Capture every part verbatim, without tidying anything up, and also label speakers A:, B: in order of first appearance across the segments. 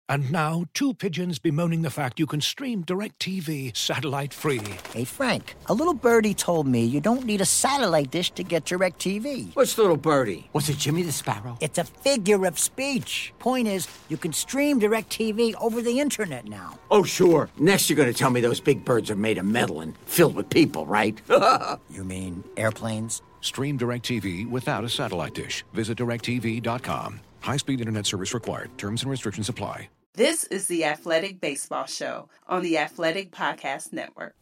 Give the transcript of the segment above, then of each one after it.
A: And now, two pigeons bemoaning the fact you can stream DirecTV satellite-free.
B: Hey, Frank, a little birdie told me you don't need a satellite dish to get DirecTV.
C: What's little birdie? Was it Jimmy the Sparrow?
B: It's a figure of speech. Point is, you can stream DirecTV over the internet now.
C: Oh, sure. Next you're going to tell me those big birds are made of metal and filled with people, right?
B: You mean airplanes?
A: Stream DirecTV without a satellite dish. Visit direct T V dot com. High-speed internet service required. Terms and restrictions apply.
D: This is the Athletic Baseball Show on the Athletic Podcast Network.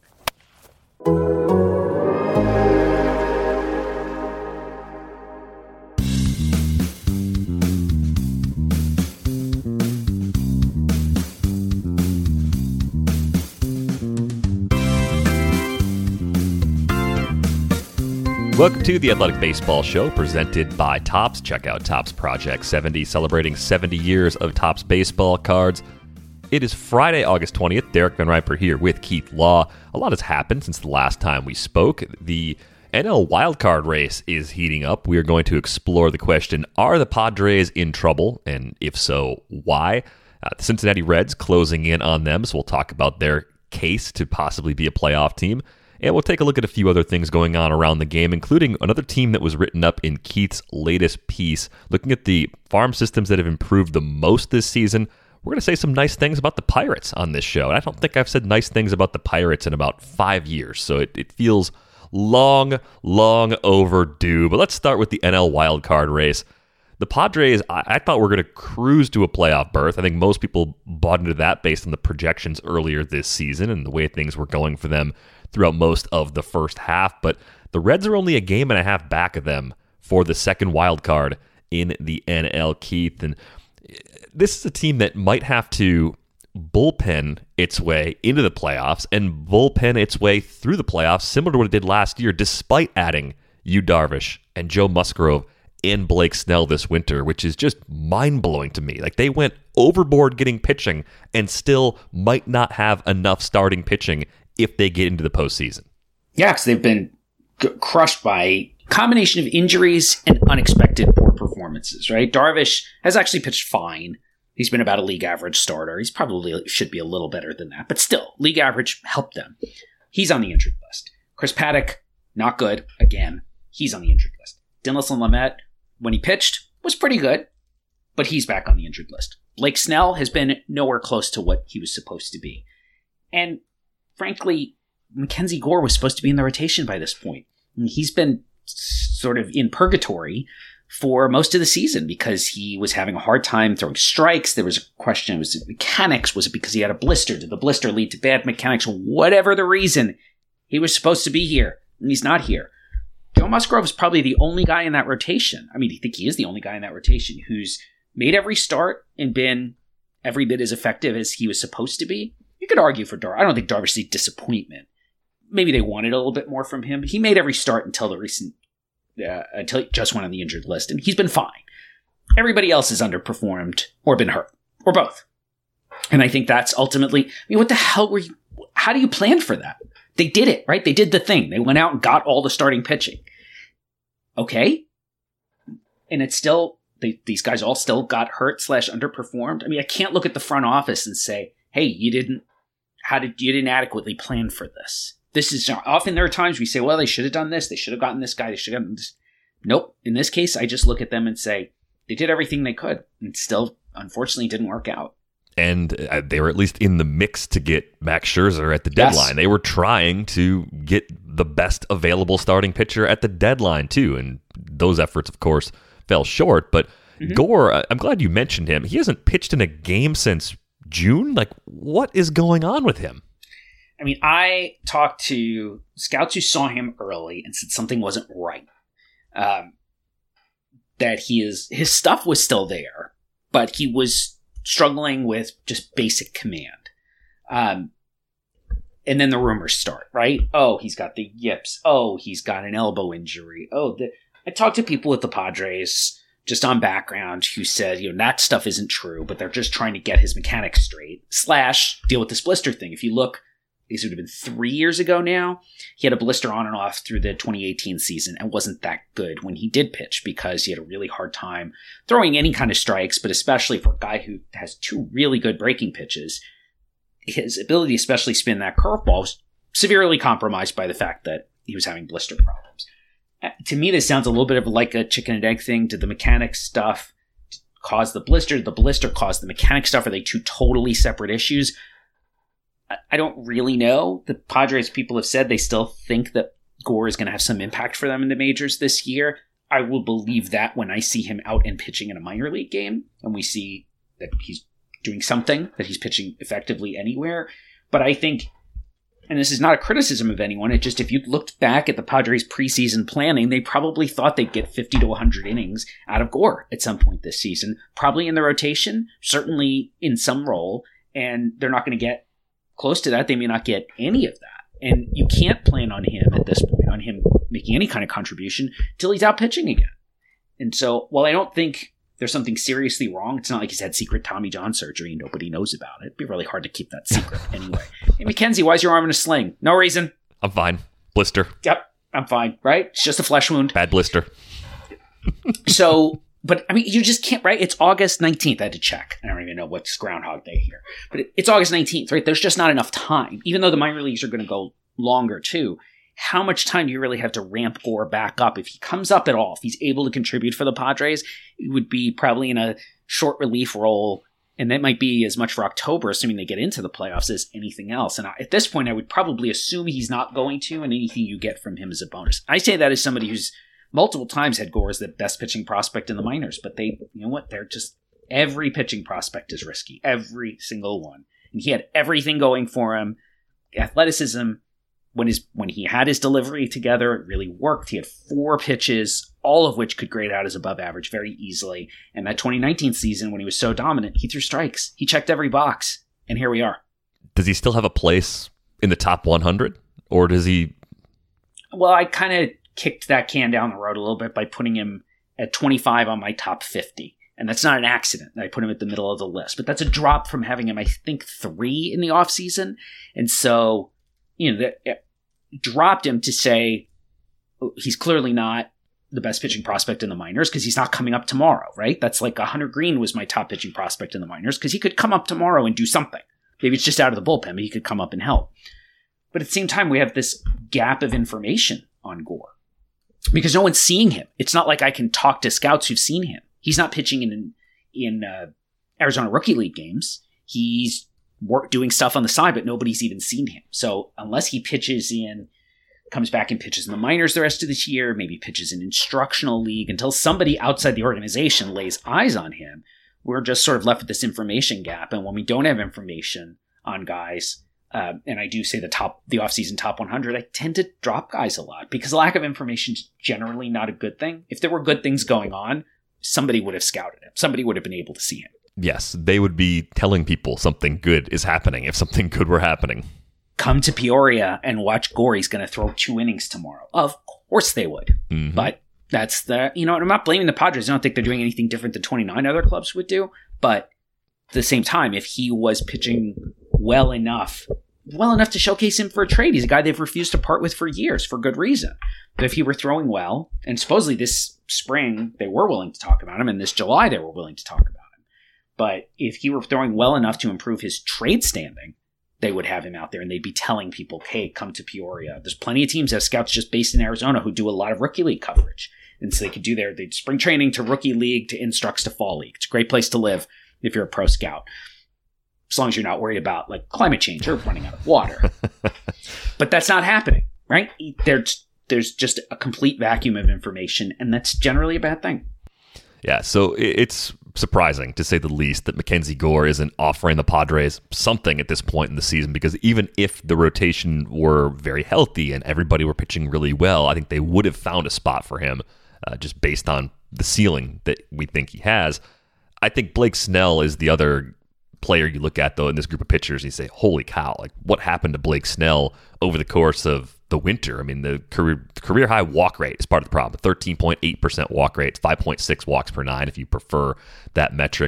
E: Welcome to the Athletic Baseball Show, presented by Topps. Check out Topps Project seventy, celebrating seventy years of Topps baseball cards. It is Friday, August twentieth. Derek Van Riper here with Keith Law. A lot has happened since the last time we spoke. The N L wildcard race is heating up. We are going to explore the question, are the Padres in trouble? And if so, why? Uh, the Cincinnati Reds closing in on them, so we'll talk about their case to possibly be a playoff team. And we'll take a look at a few other things going on around the game, including another team that was written up in Keith's latest piece, looking at the farm systems that have improved the most this season. We're going to say some nice things about the Pirates on this show. And I don't think I've said nice things about the Pirates in about five years, so it, it feels long, long overdue. But let's start with the N L wildcard race. The Padres, I, I thought were going to cruise to a playoff berth. I think most people bought into that based on the projections earlier this season and the way things were going for them throughout most of the first half, but the Reds are only a game and a half back of them for the second wild card in the N L, Keith. And this is a team that might have to bullpen its way into the playoffs and bullpen its way through the playoffs, similar to what it did last year, despite adding Yu Darvish and Joe Musgrove and Blake Snell this winter, which is just mind-blowing to me. Like, they went overboard getting pitching and still might not have enough starting pitching if they get into the postseason.
F: Yeah, because they've been g- crushed by a combination of injuries and unexpected poor performances, right? Darvish has actually pitched fine. He's been about a league average starter. He's probably should be a little better than that, but still, league average helped them. He's on the injured list. Chris Paddock, not good. Again, he's on the injured list. Dinelson Lamet, when he pitched, was pretty good, but he's back on the injured list. Blake Snell has been nowhere close to what he was supposed to be. And frankly, Mackenzie Gore was supposed to be in the rotation by this point. And he's been sort of in purgatory for most of the season because he was having a hard time throwing strikes. There was a question, was it mechanics? Was it because he had a blister? Did the blister lead to bad mechanics? Whatever the reason, he was supposed to be here, and he's not here. Joe Musgrove is probably the only guy in that rotation. I mean, I think he is the only guy in that rotation who's made every start and been every bit as effective as he was supposed to be. You could argue for Dar. I don't think Darvish is a disappointment. Maybe they wanted a little bit more from him. He made every start until the recent, uh, until he just went on the injured list, and he's been fine. Everybody else has underperformed or been hurt, or both. And I think that's ultimately, I mean, what the hell were you, how do you plan for that? They did it, right? They did the thing. They went out and got all the starting pitching. Okay. And it's still, they, these guys all still got hurt slash underperformed. I mean, I can't look at the front office and say, hey, you didn't, how did, you didn't adequately plan for this. This is, often there are times we say, well, they should have done this. They should have gotten this guy. They should have gotten this. Nope. In this case, I just look at them and say, they did everything they could. And still, unfortunately, didn't work out.
E: And they were at least in the mix to get Max Scherzer at the deadline. Yes. They were trying to get the best available starting pitcher at the deadline, too. And those efforts, of course, fell short. But mm-hmm. Gore, I'm glad you mentioned him. He hasn't pitched in a game since June. Like, what is going on with him?
F: I mean, I talked to scouts who saw him early and said something wasn't right. Um, that he is, his stuff was still there, but he was struggling with just basic command. Um, and then the rumors start, right? Oh, he's got the yips. Oh, he's got an elbow injury. Oh, the, I talked to people at the Padres just on background who said, you know, that stuff isn't true, but they're just trying to get his mechanics straight, slash deal with this blister thing. If you look, guess it would have been three years ago now. He had a blister on and off through the twenty eighteen season and wasn't that good when he did pitch because he had a really hard time throwing any kind of strikes, but especially for a guy who has two really good breaking pitches, his ability to especially spin that curveball was severely compromised by the fact that he was having blister problems. To me, this sounds a little bit of like a chicken and egg thing. Did the mechanics stuff cause the blister? Did the blister cause the mechanic stuff? Are they two totally separate issues? I don't really know. The Padres people have said they still think that Gore is going to have some impact for them in the majors this year. I will believe that when I see him out and pitching in a minor league game and we see that he's doing something, that he's pitching effectively anywhere. But I think, and this is not a criticism of anyone, it just, if you looked back at the Padres preseason planning, they probably thought they'd get fifty to one hundred innings out of Gore at some point this season, probably in the rotation, certainly in some role, and they're not going to get close to that. They may not get any of that. And you can't plan on him at this point, on him making any kind of contribution till he's out pitching again. And so while I don't think there's something seriously wrong, it's not like he's had secret Tommy John surgery and nobody knows about it. It'd be really hard to keep that secret anyway. Hey, Mackenzie, why is your arm in a sling? No reason.
E: I'm fine. Blister.
F: Yep, I'm fine, right? It's just a flesh wound.
E: Bad blister.
F: So, but I mean, you just can't, right? It's August nineteenth. I had to check. I don't even know what's Groundhog Day here. But it, it's August nineteenth, right? There's just not enough time. Even though the minor leagues are going to go longer too, how much time do you really have to ramp Gore back up? If he comes up at all, if he's able to contribute for the Padres, it would be probably in a short relief role. And that might be as much for October, assuming they get into the playoffs, as anything else. And at this point, I would probably assume he's not going to, and anything you get from him is a bonus. I say that as somebody who's multiple times had Gore as the best pitching prospect in the minors, but they, you know what, they're just, every pitching prospect is risky. Every single one. And he had everything going for him. Athleticism, when his when he had his delivery together, it really worked. He had four pitches, all of which could grade out as above average very easily. And that twenty nineteen season, when he was so dominant, he threw strikes. He checked every box. And here we are.
E: Does he still have a place in the top one hundred? Or does he...
F: Well, I kind of kicked that can down the road a little bit by putting him at twenty-five on my top fifty. And that's not an accident. I put him at the middle of the list. But that's a drop from having him, I think, three in the offseason. And so, you know, that dropped him to say he's clearly not the best pitching prospect in the minors because he's not coming up tomorrow, right? That's like Hunter Green was my top pitching prospect in the minors because he could come up tomorrow and do something. Maybe it's just out of the bullpen, but he could come up and help. But at the same time, we have this gap of information on Gore because no one's seeing him. It's not like I can talk to scouts who've seen him. He's not pitching in in uh, Arizona Rookie League games. He's work, doing stuff on the side, but nobody's even seen him. So unless he pitches in, comes back and pitches in the minors the rest of this year, maybe pitches in instructional league, until somebody outside the organization lays eyes on him, we're just sort of left with this information gap. And when we don't have information on guys, uh, and I do say the top, the offseason top one hundred, I tend to drop guys a lot because lack of information is generally not a good thing. If there were good things going on, somebody would have scouted him. Somebody would have been able to see him.
E: Yes, they would be telling people something good is happening if something good were happening.
F: Come to Peoria and watch Gore. He's going to throw two innings tomorrow. Of course they would. Mm-hmm. But that's the, you know, I'm not blaming the Padres. I don't think they're doing anything different than twenty-nine other clubs would do. But at the same time, if he was pitching well enough, well enough to showcase him for a trade, he's a guy they've refused to part with for years for good reason. But if he were throwing well, and supposedly this spring they were willing to talk about him, and this July they were willing to talk about him. But if he were throwing well enough to improve his trade standing, they would have him out there and they'd be telling people, hey, come to Peoria. There's plenty of teams that have scouts just based in Arizona who do a lot of rookie league coverage. And so they could do their they'd spring training to rookie league to instructs to fall league. It's a great place to live if you're a pro scout. As long as you're not worried about like climate change or running out of water. But that's not happening, right? There's, there's just a complete vacuum of information, and that's generally a bad thing.
E: Yeah, so it's surprising, to say the least, that Mackenzie Gore isn't offering the Padres something at this point in the season, because even if the rotation were very healthy and everybody were pitching really well, I think they would have found a spot for him uh, just based on the ceiling that we think he has. I think Blake Snell is the other player you look at, though, in this group of pitchers, and you say, holy cow, like what happened to Blake Snell over the course of the winter? I mean, the career career high walk rate is part of the problem. thirteen point eight percent walk rate, five point six walks per nine if you prefer that metric.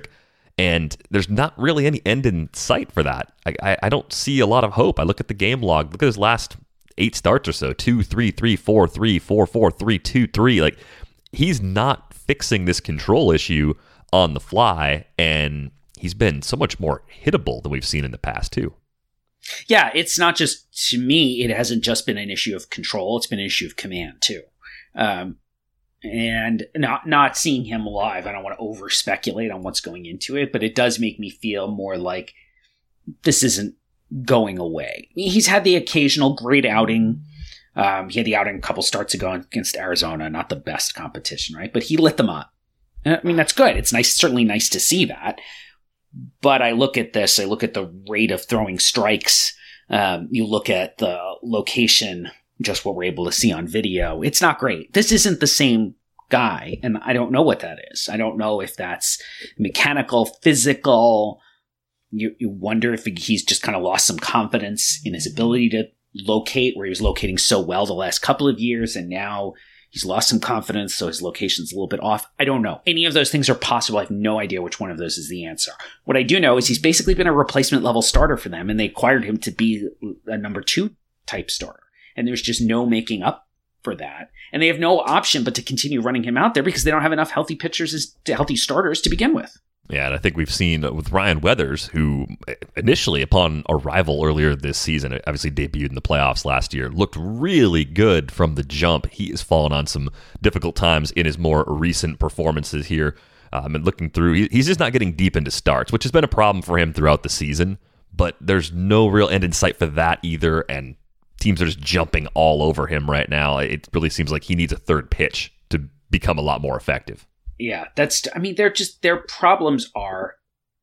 E: And there's not really any end in sight for that. I, I, I don't see a lot of hope. I look at the game log. Look at his last eight starts or so. Two, three, three, four, three, four, four, three, two, three. Like, he's not fixing this control issue on the fly, and he's been so much more hittable than we've seen in the past, too.
F: Yeah, it's not just, to me, it hasn't just been an issue of control. It's been an issue of command, too. Um, and not not seeing him live, I don't want to over speculate on what's going into it, but it does make me feel more like this isn't going away. I mean, he's had the occasional great outing. Um, he had the outing a couple starts ago against Arizona, not the best competition, right? But he lit them up. I mean, that's good. It's nice, certainly nice to see that. But I look at this, I look at the rate of throwing strikes. Um, you look at the location, just what we're able to see on video. It's not great. This isn't the same guy, and I don't know what that is. I don't know if that's mechanical, physical. You, you wonder if he's just kind of lost some confidence in his ability to locate, where he was locating so well the last couple of years, and now he's lost some confidence, so his location's a little bit off. I don't know. Any of those things are possible. I have no idea which one of those is the answer. What I do know is he's basically been a replacement level starter for them, and they acquired him to be a number two type starter. And there's just no making up for that. And they have no option but to continue running him out there because they don't have enough healthy pitchers, as healthy starters to begin with.
E: Yeah, and I think we've seen with Ryan Weathers, who initially upon arrival earlier this season, obviously debuted in the playoffs last year, looked really good from the jump. He has fallen on some difficult times in his more recent performances here. Um, and looking through, he, he's just not getting deep into starts, which has been a problem for him throughout the season. But there's no real end in sight for that either, and teams are just jumping all over him right now. It really seems like he needs a third pitch to become a lot more effective.
F: Yeah, that's, I mean, they're just, their problems are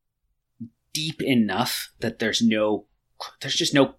F: deep enough that there's no, there's just no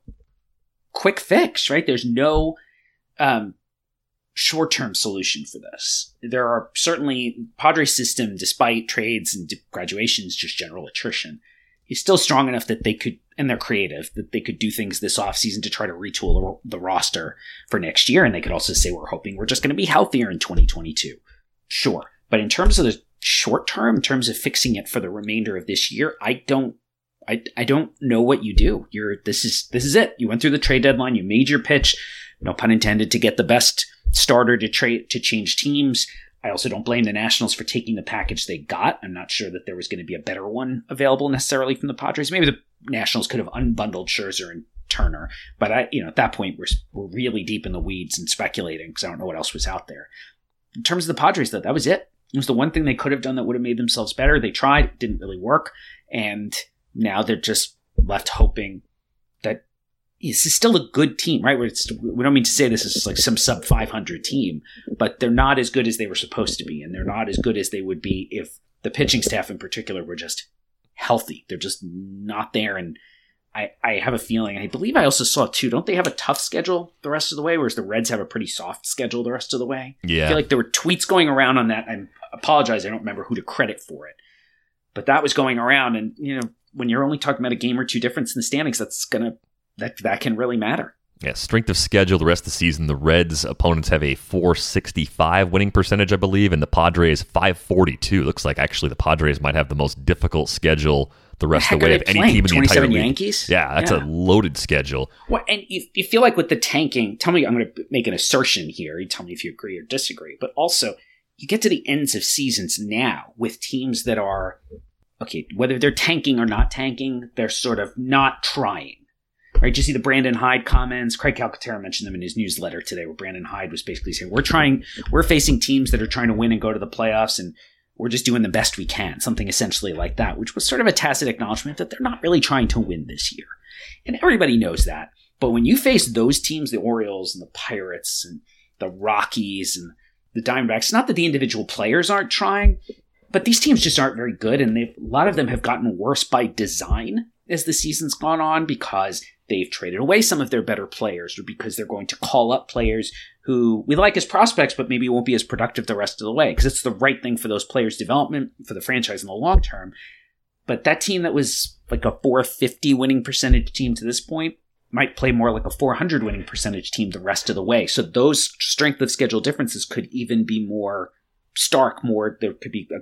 F: quick fix, right? There's no um, short-term solution for this. There are certainly, Padres system, despite trades and graduations, just general attrition, is still strong enough that they could, and they're creative, that they could do things this offseason to try to retool the, the roster for next year. And they could also say, we're hoping we're just going to be healthier in twenty twenty-two. Sure. But in terms of the short term, in terms of fixing it for the remainder of this year, I don't, I, I don't know what you do. You're, this is, this is it. You went through the trade deadline. You made your pitch, no pun intended, to get the best starter to trade, to change teams. I also don't blame the Nationals for taking the package they got. I'm not sure that there was going to be a better one available necessarily from the Padres. Maybe the Nationals could have unbundled Scherzer and Turner, but I, you know, at that point we're we're really deep in the weeds and speculating because I don't know what else was out there. In terms of the Padres, though, that was it. It was the one thing they could have done that would have made themselves better. They tried, it didn't really work, and now they're just left hoping that this is still a good team, right? It's, we don't mean to say this is like some sub five hundred team, but they're not as good as they were supposed to be, and they're not as good as they would be if the pitching staff in particular were just healthy. They're just not there, and I, I have a feeling, I believe I also saw too, don't they have a tough schedule the rest of the way, whereas the Reds have a pretty soft schedule the rest of the way?
E: Yeah.
F: I feel like there were tweets going around on that. I apologize, I don't remember who to credit for it, but that was going around, and you know, when you're only talking about a game or two difference in the standings, that's gonna that that can really matter.
E: Yeah, strength of schedule the rest of the season. The Reds' opponents have a four sixty-five winning percentage, I believe, and the Padres five forty-two. Looks like actually the Padres might have the most difficult schedule the rest of the way of any team in the entire league.
F: Yankees?
E: Yeah, that's yeah. a loaded schedule.
F: Well, and you, you feel like with the tanking, tell me, I'm going to make an assertion here. You tell me if you agree or disagree. But also, you get to the ends of seasons now with teams that are, okay, whether they're tanking or not tanking, they're sort of not trying. Right? You see the Brandon Hyde comments. Craig Calcaterra mentioned them in his newsletter today, where Brandon Hyde was basically saying, we're trying, we're facing teams that are trying to win and go to the playoffs, and we're just doing the best we can. Something essentially like that, which was sort of a tacit acknowledgement that they're not really trying to win this year. And everybody knows that. But when you face those teams, the Orioles and the Pirates and the Rockies and the Diamondbacks, not that the individual players aren't trying, but these teams just aren't very good. And a lot of them have gotten worse by design as the season's gone on, because they've traded away some of their better players, or because they're going to call up players who we like as prospects, but maybe won't be as productive the rest of the way, because it's the right thing for those players' development, for the franchise in the long term. But that team that was like a four fifty winning percentage team to this point might play more like a four hundred winning percentage team the rest of the way. So those strength of schedule differences could even be more stark, more, there could be a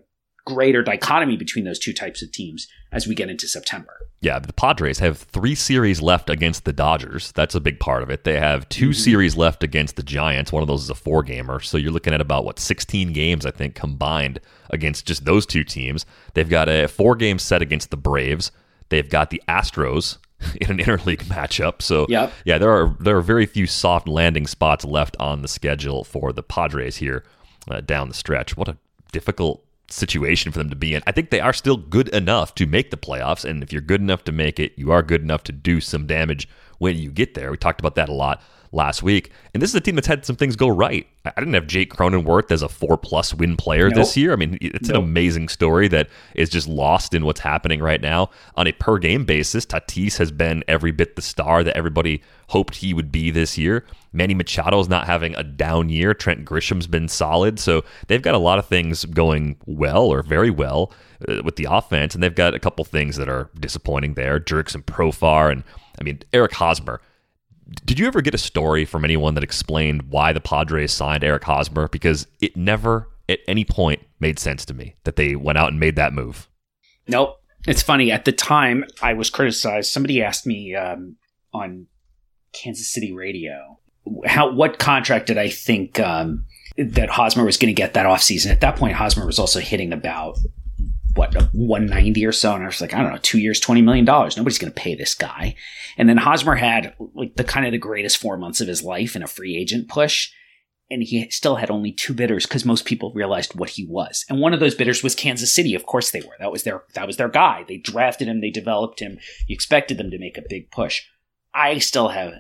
F: greater dichotomy between those two types of teams as we get into September.
E: Yeah, the Padres have three series left against the Dodgers. That's a big part of it. They have two mm-hmm. series left against the Giants. One of those is a four-gamer. So you're looking at about, what, sixteen games, I think, combined against just those two teams. They've got a four-game set against the Braves. They've got the Astros in an interleague matchup. So,
F: yep.
E: yeah, there are there are very few soft landing spots left on the schedule for the Padres here uh, down the stretch. What a difficult situation for them to be in. I think they are still good enough to make the playoffs, and if you're good enough to make it, you are good enough to do some damage when you get there. We talked about that a lot last week, and this is a team that's had some things go right. I didn't have Jake Cronenworth as a four-plus win player nope. this year. I mean, it's nope. an amazing story that is just lost in what's happening right now. On a per-game basis, Tatis has been every bit the star that everybody hoped he would be this year. Manny Machado's not having a down year. Trent Grisham's been solid. So they've got a lot of things going well or very well uh, with the offense, and they've got a couple things that are disappointing there. Jurickson Profar, and I mean, Eric Hosmer. Did you ever get a story from anyone that explained why the Padres signed Eric Hosmer? Because it never at any point made sense to me that they went out and made that move.
F: Nope. It's funny. At the time, I was criticized. Somebody asked me um, on Kansas City radio, how what contract did I think um, that Hosmer was going to get that offseason? At that point, Hosmer was also hitting about, what, one ninety or so. And I was like, I don't know, two years, twenty million dollars. Nobody's going to pay this guy. And then Hosmer had like the kind of the greatest four months of his life in a free agent push. And he still had only two bidders because most people realized what he was. And one of those bidders was Kansas City. Of course they were. That was their, that was their guy. They drafted him. They developed him. You expected them to make a big push. I still have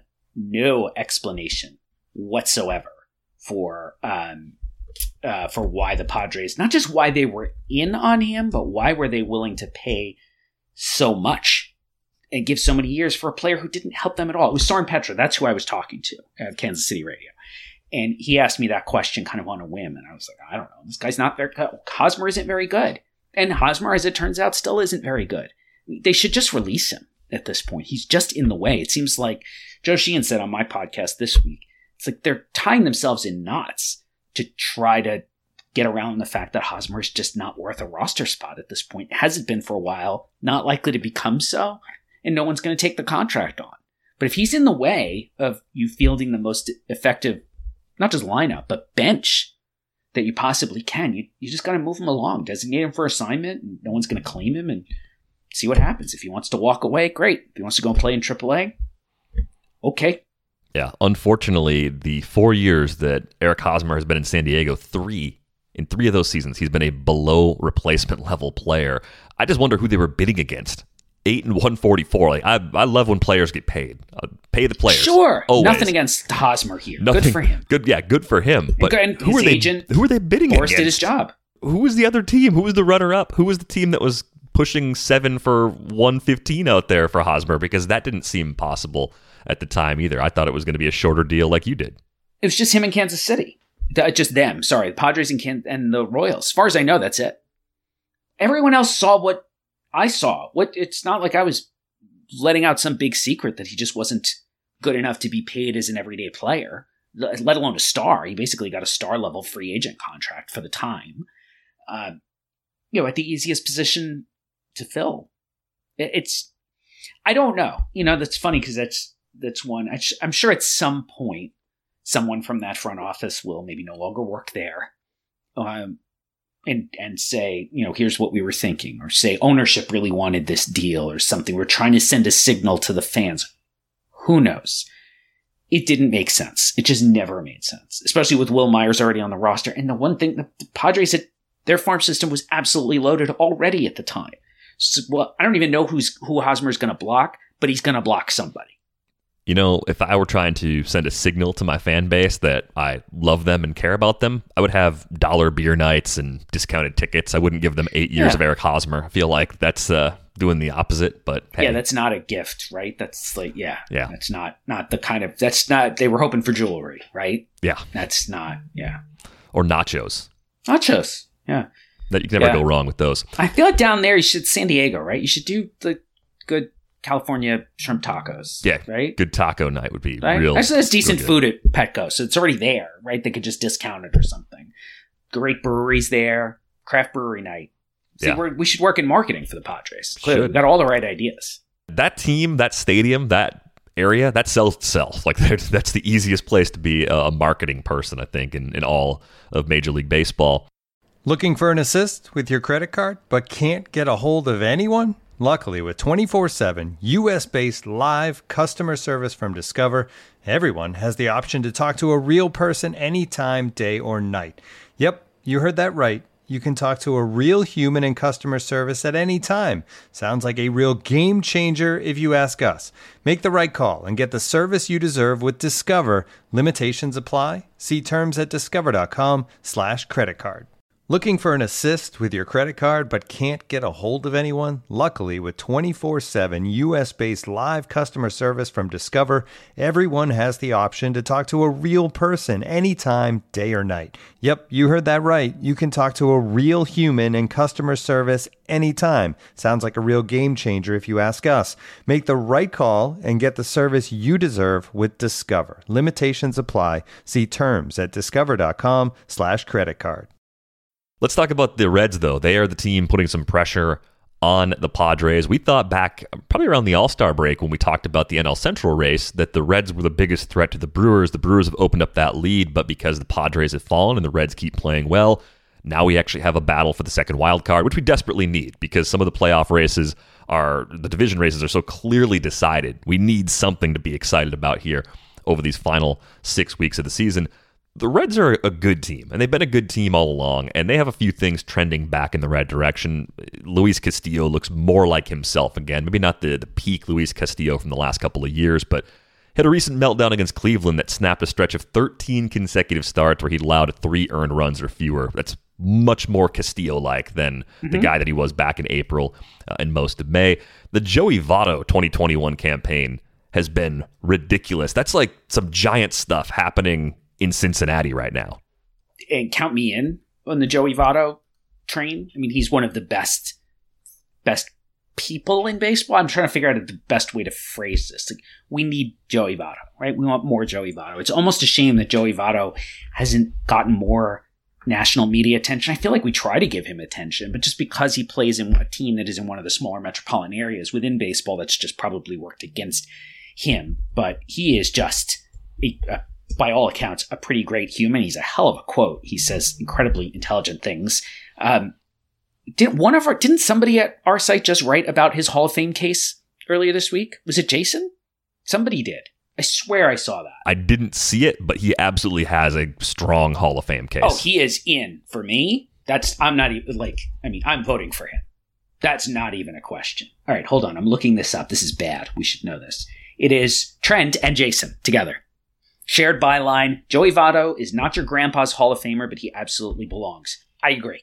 F: no explanation whatsoever for, um, uh, for why the Padres, not just why they were in on him, but why were they willing to pay so much and give so many years for a player who didn't help them at all. It was Soren Petra. That's who I was talking to at Kansas City radio. And he asked me that question kind of on a whim. And I was like, I don't know. This guy's not very good. Hosmer isn't very good. And Hosmer, as it turns out, still isn't very good. They should just release him at this point. He's just in the way. It seems like Joe Sheehan said on my podcast this week, it's like they're tying themselves in knots to try to get around the fact that Hosmer is just not worth a roster spot at this point. It hasn't been for a while, not likely to become so, and no one's going to take the contract on. But if he's in the way of you fielding the most effective, not just lineup, but bench that you possibly can, you, you just got to move him along, designate him for assignment, and no one's going to claim him, and see what happens. If he wants to walk away, great. If he wants to go and play in triple A, okay.
E: Yeah, unfortunately, the four years that Eric Hosmer has been in San Diego, three, in three of those seasons, he's been a below replacement level player. I just wonder who they were bidding against. Eight and one forty-four. Like I, I love when players get paid. Uh, pay the players.
F: Sure,
E: always.
F: Nothing against Hosmer here. Nothing, good for him.
E: Good, yeah, good for him. But
F: and
E: who
F: his
E: are they?
F: Agent,
E: who are they bidding
F: Boris
E: against?
F: Did his job.
E: Who was the other team? Who was the runner-up? Who was the team that was pushing seven for one fifteen out there for Hosmer? Because that didn't seem possible at the time either. I thought it was going to be a shorter deal like you did.
F: It was just him in Kansas City. Just them. Sorry, the Padres and, Can- and the Royals. As far as I know, that's it. Everyone else saw what I saw. What it's not like I was letting out some big secret that he just wasn't good enough to be paid as an everyday player, let alone a star. He basically got a star-level free agent contract for the time. Uh, you know, at the easiest position to fill. It's, I don't know. You know, that's funny because that's, that's one, I, I'm sure at some point, someone from that front office will maybe no longer work there. Um, and, and say, you know, here's what we were thinking, or say ownership really wanted this deal or something. We're trying to send a signal to the fans. Who knows? It didn't make sense. It just never made sense, especially with Will Myers already on the roster. And the one thing the Padres had, their farm system was absolutely loaded already at the time. So, well, I don't even know who's who Hosmer's going to block, but he's going to block somebody.
E: You know, if I were trying to send a signal to my fan base that I love them and care about them, I would have dollar beer nights and discounted tickets. I wouldn't give them eight years
F: yeah.
E: of Eric Hosmer. I feel like that's uh, doing the opposite, but hey.
F: Yeah, that's not a gift, right? That's like, yeah.
E: Yeah.
F: That's not, not the kind of, that's not, they were hoping for jewelry, right?
E: Yeah.
F: That's not, yeah.
E: Or nachos.
F: Nachos, yeah.
E: That you can never
F: yeah.
E: go wrong with those.
F: I feel like down there, you should, San Diego, right? You should do the good California shrimp tacos.
E: Yeah,
F: right.
E: Good taco night would be
F: right?
E: real.
F: Actually, there's decent
E: real
F: food at Petco, so it's already there, right? They could just discount it or something. Great breweries there, craft brewery night. See,
E: Yeah.
F: we're, we should work in marketing for the Padres. Clearly,
E: Should.
F: we've got all the right ideas.
E: That team, that stadium, that area, that sells itself. Like that's, that's the easiest place to be a marketing person, I think, in, in all of Major League Baseball.
G: Looking for an assist with your credit card, but can't get a hold of anyone? Luckily, with twenty-four seven U S-based live customer service from Discover, everyone has the option to talk to a real person anytime, day or night. Yep, you heard that right. You can talk to a real human in customer service at any time. Sounds like a real game changer if you ask us. Make the right call and get the service you deserve with Discover. Limitations apply. See terms at discover.com slash credit card. Looking for an assist with your credit card but can't get a hold of anyone? Luckily, with twenty-four seven U S-based live customer service from Discover, everyone has the option to talk to a real person anytime, day or night. Yep, you heard that right. You can talk to a real human in customer service anytime. Sounds like a real game changer if you ask us. Make the right call and get the service you deserve with Discover. Limitations apply. See terms at discover.com slash credit card.
E: Let's talk about the Reds, though. They are the team putting some pressure on the Padres. We thought back probably around the All-Star break when we talked about the N L Central race that the Reds were the biggest threat to the Brewers. The Brewers have opened up that lead, but because the Padres have fallen and the Reds keep playing well, now we actually have a battle for the second wild card, which we desperately need because some of the playoff races are, the division races are so clearly decided. We need something to be excited about here over these final six weeks of the season. The Reds are a good team, and they've been a good team all along, and they have a few things trending back in the right direction. Luis Castillo looks more like himself again. Maybe not the, the peak Luis Castillo from the last couple of years, but had a recent meltdown against Cleveland that snapped a stretch of thirteen consecutive starts where he allowed three earned runs or fewer. That's much more Castillo-like than mm-hmm. the guy that he was back in April uh, and most of May. The Joey Votto twenty twenty-one campaign has been ridiculous. That's like some giant stuff happening in Cincinnati right now.
F: And count me in on the Joey Votto train. I mean, he's one of the best best people in baseball. I'm trying to figure out the best way to phrase this. Like, we need Joey Votto, right? We want more Joey Votto. It's almost a shame that Joey Votto hasn't gotten more national media attention. I feel like we try to give him attention, but just because he plays in a team that is in one of the smaller metropolitan areas within baseball, that's just probably worked against him. But he is just a, a by all accounts, a pretty great human. He's a hell of a quote. He says incredibly intelligent things. Um, didn't one of our didn't somebody at our site just write about his Hall of Fame case earlier this week? Was it Jason? Somebody did. I swear I saw that.
E: I didn't see it, but he absolutely has a strong Hall of Fame case.
F: Oh, he is in for me. That's I'm not even like. I mean, I'm voting for him. That's not even a question. All right, hold on. I'm looking this up. This is bad. We should know this. It is Trent and Jason together. Shared byline, Joey Votto is not your grandpa's Hall of Famer, but he absolutely belongs. I agree.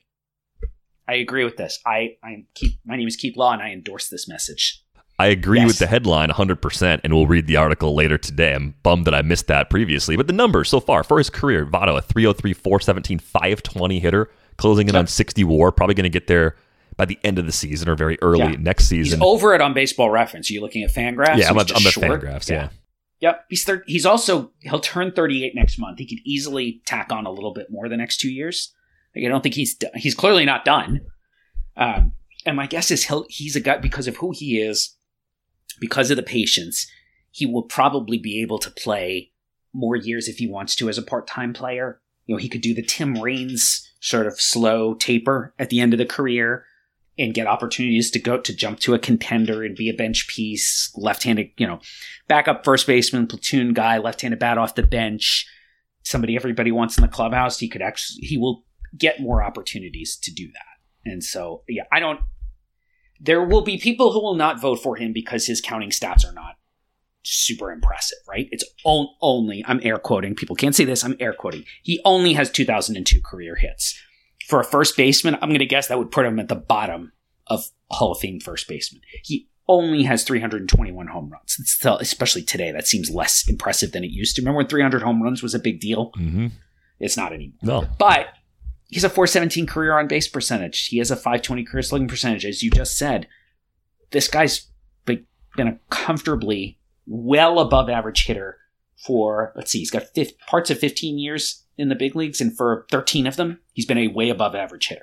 F: I agree with this. I, I keep my name is Keith Law, and I endorse this message.
E: I agree
F: Yes.
E: with the headline one hundred percent, and we'll read the article later today. I'm bummed that I missed that previously. But the numbers so far for his career, Votto, a three oh three, four seventeen, five twenty hitter, closing in
F: Yep.
E: on sixty WAR, probably going to get there by the end of the season or very early
F: Yeah.
E: next season.
F: He's over it on Baseball Reference. Are you looking at Fangraphs?
E: yeah, I'm
F: He's
E: at,
F: just
E: I'm at
F: short.
E: Fangraphs, yeah.
F: Yep. He's thir- he's also, he'll turn thirty-eight next month. He could easily tack on a little bit more the next two years. Like, I don't think he's, do- he's clearly not done. Um, and my guess is he'll, he's a guy, because of who he is, because of the patience, he will probably be able to play more years if he wants to as a part-time player. You know, he could do the Tim Raines sort of slow taper at the end of the career and get opportunities to go to jump to a contender and be a bench piece, left-handed, you know, backup first baseman, platoon guy, left-handed bat off the bench, somebody everybody wants in the clubhouse. He could actually, he will get more opportunities to do that. And so, yeah, I don't, there will be people who will not vote for him because his counting stats are not super impressive, right? It's on, only, I'm air quoting, people can't see this, I'm air quoting. He only has two thousand two career hits. For a first baseman, I'm going to guess that would put him at the bottom of Hall of Fame first baseman. He only has three hundred twenty-one home runs. It's still, especially today, that seems less impressive than it used to. Remember when three hundred home runs was a big deal?
E: Mm-hmm.
F: It's not anymore.
E: No.
F: But he's a four seventeen career on base percentage. He has a five twenty career slugging percentage. As you just said, this guy's been a comfortably well above average hitter for, let's see, he's got fifth, parts of fifteen years in the big leagues, and for thirteen of them, he's been a way above average hitter.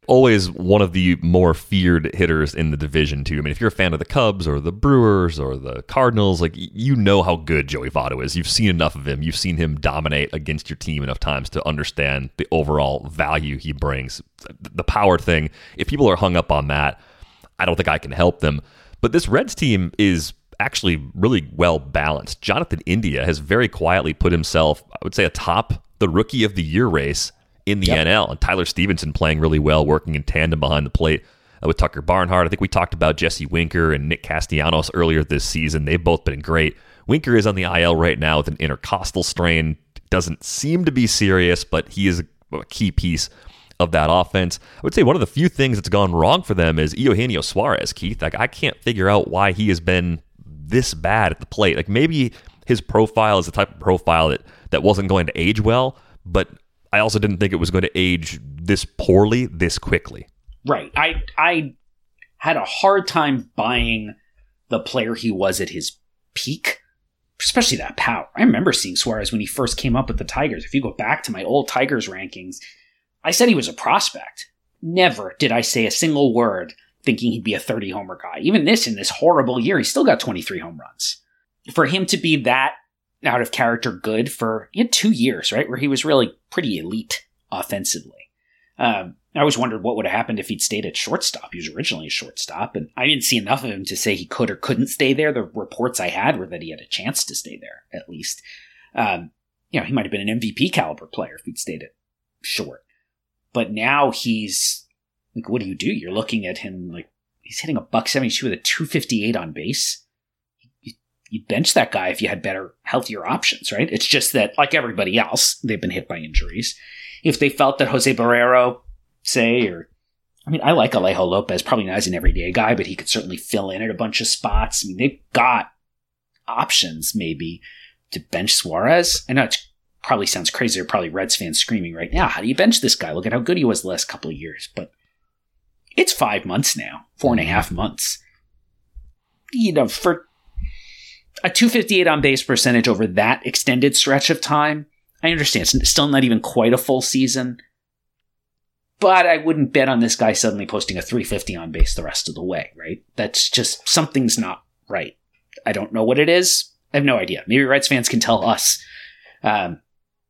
E: always one of the more feared hitters in the division, too. I mean, if you're a fan of the Cubs or the Brewers or the Cardinals, like, you know how good Joey Votto is. You've seen enough of him. You've seen him dominate against your team enough times to understand the overall value he brings. The power thing, if people are hung up on that, I don't think I can help them. But this Reds team is actually really well balanced. Jonathan India has very quietly put himself, I would say, atop the Rookie of the Year race in the yep. N L, and Tyler Stevenson playing really well, working in tandem behind the plate uh, with Tucker Barnhart. I think we talked about Jesse Winker and Nick Castellanos earlier this season. They've both been great. Winker is on the I L right now with an intercostal strain. Doesn't seem to be serious, but he is a key piece of that offense. I would say one of the few things that's gone wrong for them is Eugenio Suarez, Keith. Like, I can't figure out why he has been this bad at the plate. Like, maybe his profile is the type of profile that, that wasn't going to age well, but I also didn't think it was going to age this poorly, this quickly.
F: Right. I I had a hard time buying the player he was at his peak, especially that power. I remember seeing Suarez when he first came up with the Tigers. If you go back to my old Tigers rankings, I said he was a prospect. Never did I say a single word thinking he'd be a thirty-homer guy. Even this, in this horrible year, he still got twenty-three home runs. For him to be that out of character good for he had two years, right, where he was really pretty elite offensively. Um, I always wondered what would have happened if he'd stayed at shortstop. He was originally a shortstop, and I didn't see enough of him to say he could or couldn't stay there. The reports I had were that he had a chance to stay there, at least. Um, you know, he might have been an M V P caliber player if he'd stayed at short. But now he's, like, what do you do? You're looking at him like he's hitting a buck seventy-two with a two fifty-eight on base. You'd bench that guy if you had better, healthier options, right? It's just that, like everybody else, they've been hit by injuries. If they felt that Jose Barrero, say, or, I mean, I like Alejo Lopez, probably not as an everyday guy, but he could certainly fill in at a bunch of spots. I mean, they've got options, maybe, to bench Suarez. I know it probably sounds crazy. There are probably Reds fans screaming right now, how do you bench this guy? Look at how good he was the last couple of years. But it's five months now, four and a half months. You know, for a two fifty-eight on base percentage over that extended stretch of time, I understand it's still not even quite a full season, but I wouldn't bet on this guy suddenly posting a three fifty on base the rest of the way, right? That's just, something's not right. I don't know what it is. I have no idea. Maybe Reds fans can tell us. Um,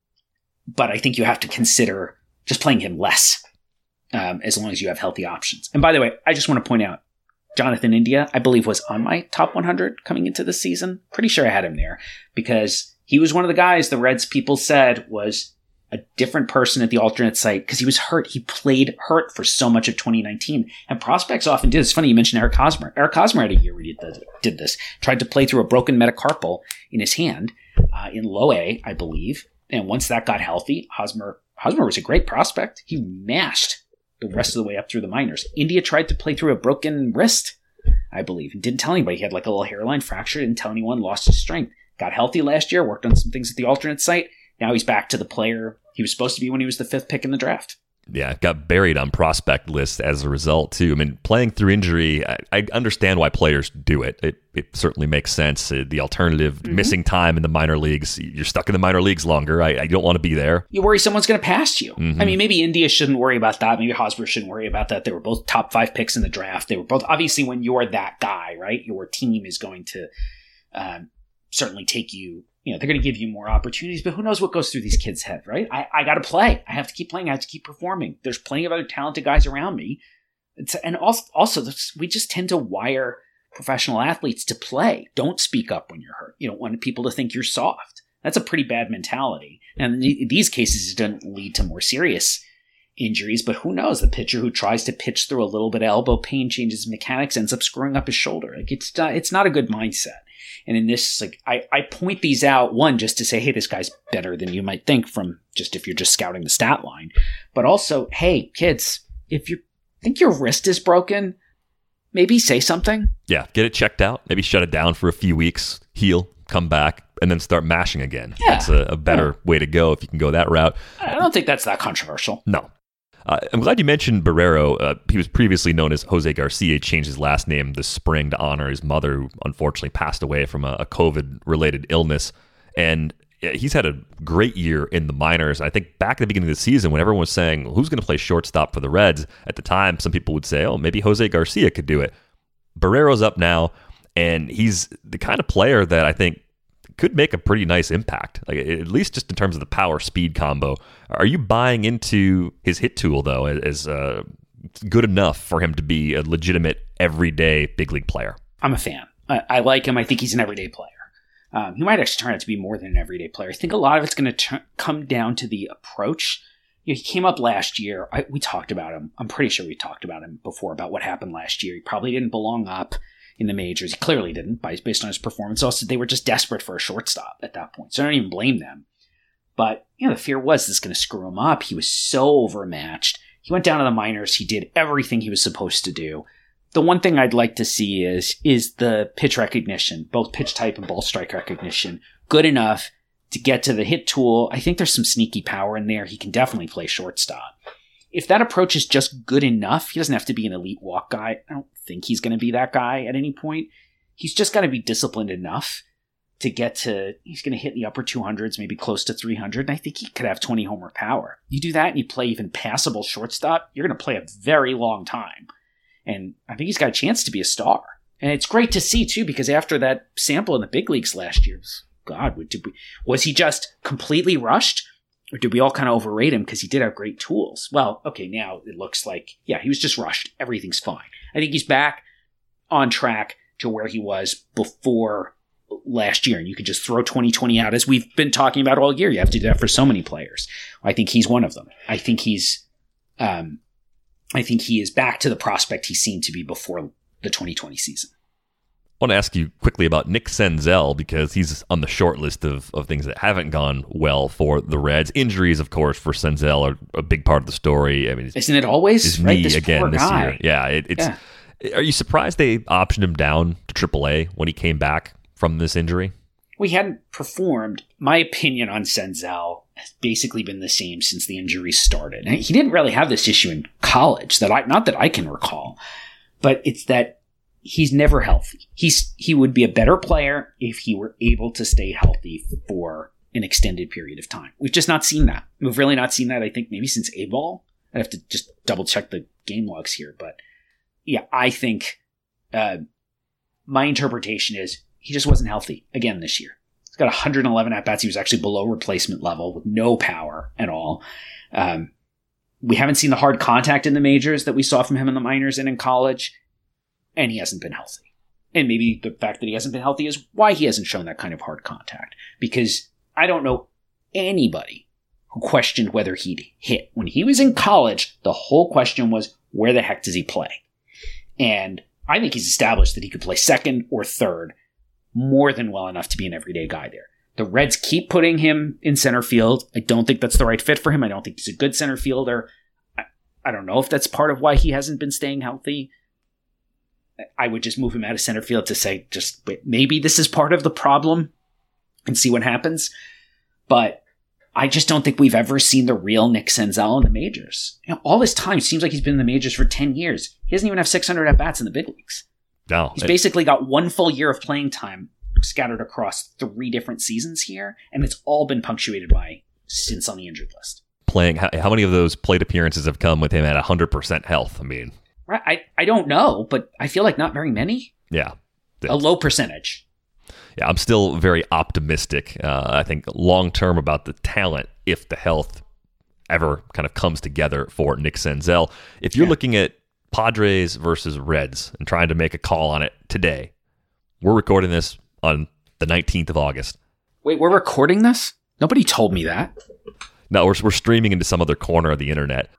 F: but I think you have to consider just playing him less, um, as long as you have healthy options. And by the way, I just want to point out, Jonathan India, I believe, was on my top one hundred coming into the season. Pretty sure I had him there because he was one of the guys the Reds people said was a different person at the alternate site because he was hurt. He played hurt for so much of twenty nineteen. And prospects often do. It's funny you mentioned Eric Hosmer. Eric Hosmer had a year where he did this. Tried to play through a broken metacarpal in his hand uh, in low A, I believe. And once that got healthy, Hosmer, Hosmer was a great prospect. He mashed the rest of the way up through the minors. India tried to play through a broken wrist, I believe, and didn't tell anybody. He had like a little hairline fracture, didn't tell anyone, lost his strength. Got healthy last year, worked on some things at the alternate site. Now he's back to the player he was supposed to be when he was the fifth pick in the draft.
E: Yeah, got buried on prospect lists as a result, too. I mean, playing through injury, I, I understand why players do it. It it certainly makes sense. Uh, the alternative, mm-hmm. missing time in the minor leagues, you're stuck in the minor leagues longer. I, I don't want to be there.
F: You worry someone's going to pass you.
E: Mm-hmm.
F: I mean, maybe India shouldn't worry about that. Maybe Hosmer shouldn't worry about that. They were both top five picks in the draft. They were both, obviously, when you're that guy, right, your team is going to um, certainly take you. You know, they're going to give you more opportunities, but who knows what goes through these kids' head, right? I, I got to play. I have to keep playing. I have to keep performing. There's plenty of other talented guys around me. It's, and also, also, we just tend to wire professional athletes to play. Don't speak up when you're hurt. You don't want people to think you're soft. That's a pretty bad mentality. And in these cases, it doesn't lead to more serious injuries, but who knows? The pitcher who tries to pitch through a little bit of elbow pain, changes mechanics, ends up screwing up his shoulder. Like it's not, it's not a good mindset. And in this, like I, I point these out, one, just to say, hey, this guy's better than you might think from just if you're just scouting the stat line. But also, hey, kids, if you think your wrist is broken, maybe say something.
E: Yeah, get it checked out. Maybe shut it down for a few weeks, heal, come back, and then start mashing again. Yeah. That's a, a better yeah. way to go if you can go that route.
F: I don't think that's that controversial.
E: No. Uh, I'm glad you mentioned Barrero. Uh, he was previously known as Jose Garcia. He changed his last name this spring to honor his mother, who unfortunately passed away from a, a COVID-related illness. And he's had a great year in the minors. I think back at the beginning of the season, when everyone was saying, who's going to play shortstop for the Reds? At the time, some people would say, oh, maybe Jose Garcia could do it. Barrero's up now, and he's the kind of player that I think could make a pretty nice impact, like at least just in terms of the power-speed combo. Are you buying into his hit tool, though, as uh, good enough for him to be a legitimate, everyday big league player?
F: I'm a fan. I, I like him. I think he's an everyday player. Um, he might actually turn out to be more than an everyday player. I think a lot of it's going to come down to the approach. You know, he came up last year. I, we talked about him. I'm pretty sure we talked about him before, about what happened last year. He probably didn't belong up in the majors. He clearly didn't, based on his performance. Also, they were just desperate for a shortstop at that point. So I don't even blame them. But, you know, the fear was this is going to screw him up. He was so overmatched. He went down to the minors. He did everything he was supposed to do. The one thing I'd like to see is is the pitch recognition, both pitch type and ball strike recognition, good enough to get to the hit tool. I think there's some sneaky power in there. He can definitely play shortstop. If that approach is just good enough, he doesn't have to be an elite walk guy. I don't think he's going to be that guy at any point. He's just got to be disciplined enough to get to, he's going to hit the upper two hundreds, maybe close to three hundred, and I think he could have twenty homer power. You do that and you play even passable shortstop, you're going to play a very long time. And I think he's got a chance to be a star. And it's great to see, too, because after that sample in the big leagues last year, God, did we, was he just completely rushed? Or did we all kind of overrate him because he did have great tools? Well, okay, now it looks like, yeah, he was just rushed. Everything's fine. I think he's back on track to where he was before last year. And you could just throw twenty twenty out, as we've been talking about all year. You have to do that for so many players. I think he's one of them. I think he's... Um, I think he is back to the prospect he seemed to be before the twenty twenty season.
E: I want to ask you quickly about Nick Senzel, because he's on the short list of, of things that haven't gone well for the Reds. Injuries, of course, for Senzel are a big part of the story. I mean,
F: isn't it always?
E: His
F: right?
E: knee
F: This
E: again this
F: guy.
E: year. Yeah, it, it's.
F: Yeah.
E: Are you surprised they optioned him down to triple A when he came back from this injury?
F: We hadn't performed. My opinion on Senzel has basically been the same since the injury started. And he didn't really have this issue in college, that I not that I can recall, but it's that he's never healthy. He's he would be a better player if he were able to stay healthy for an extended period of time. We've just not seen that. We've really not seen that, I think, maybe since A-ball. I'd have to just double check the game logs here. But yeah, I think uh, my interpretation is he just wasn't healthy again this year. He's got one hundred eleven at-bats. He was actually below replacement level with no power at all. Um, we haven't seen the hard contact in the majors that we saw from him in the minors and in college, and he hasn't been healthy. And maybe the fact that he hasn't been healthy is why he hasn't shown that kind of hard contact, because I don't know anybody who questioned whether he'd hit. When he was in college, the whole question was, where the heck does he play? And I think he's established that he could play second or third more than well enough to be an everyday guy there. The Reds keep putting him in center field. I don't think that's the right fit for him. I don't think he's a good center fielder. I, I don't know if that's part of why he hasn't been staying healthy. I would just move him out of center field to say, just wait, maybe this is part of the problem and see what happens. But I just don't think we've ever seen the real Nick Senzel in the majors. You know, all this time, it seems like he's been in the majors for ten years. He doesn't even have six hundred at-bats in the big leagues.
E: No,
F: He's
E: it,
F: basically got one full year of playing time scattered across three different seasons here, and it's all been punctuated by stints on the injured list.
E: Playing, how, how many of those plate appearances have come with him at one hundred percent health? I mean,
F: Right? I, I don't know, but I feel like not very many.
E: yeah.
F: A low percentage.
E: Yeah, I'm still very optimistic, uh, I think, long-term about the talent if the health ever kind of comes together for Nick Senzel. If you're
F: Yeah.
E: looking at Padres versus Reds and trying to make a call on it today, we're recording this on the nineteenth of August.
F: Wait, we're recording this? Nobody told me that.
E: No, we're, we're streaming into some other corner of the internet.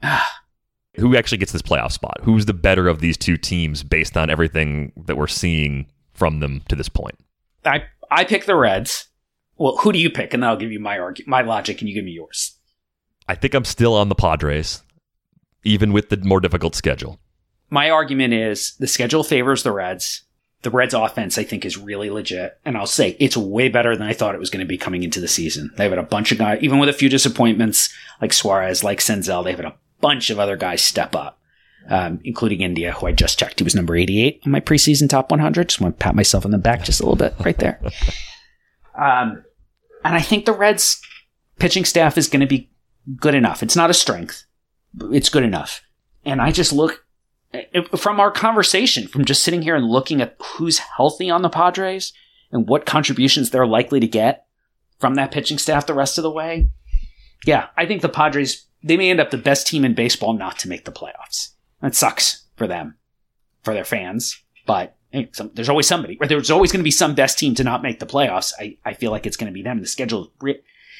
E: Who actually gets this playoff spot? Who's the better of these two teams based on everything that we're seeing from them to this point?
F: I I pick the Reds. Well, who do you pick? And then I'll give you my argu- my logic, and you give me yours.
E: I think I'm still on the Padres, even with the more difficult schedule.
F: My argument is the schedule favors the Reds. The Reds' offense, I think, is really legit. And I'll say it's way better than I thought it was going to be coming into the season. They've had a bunch of guys, even with a few disappointments, like Suarez, like Senzel, they've had a bunch of other guys step up, um, including India, who I just checked. He was number eighty-eight on my preseason top one hundred. Just want to pat myself on the back just a little bit right there. Um, And I think the Reds pitching staff is going to be good enough. It's not a strength. It's good enough. And I just look from our conversation, from just sitting here and looking at who's healthy on the Padres and what contributions they're likely to get from that pitching staff the rest of the way. Yeah, I think the Padres, they may end up the best team in baseball not to make the playoffs. That sucks for them, for their fans. But hey, some, there's always somebody, or there's always going to be some best team to not make the playoffs. I, I feel like it's going to be them. The schedule, re-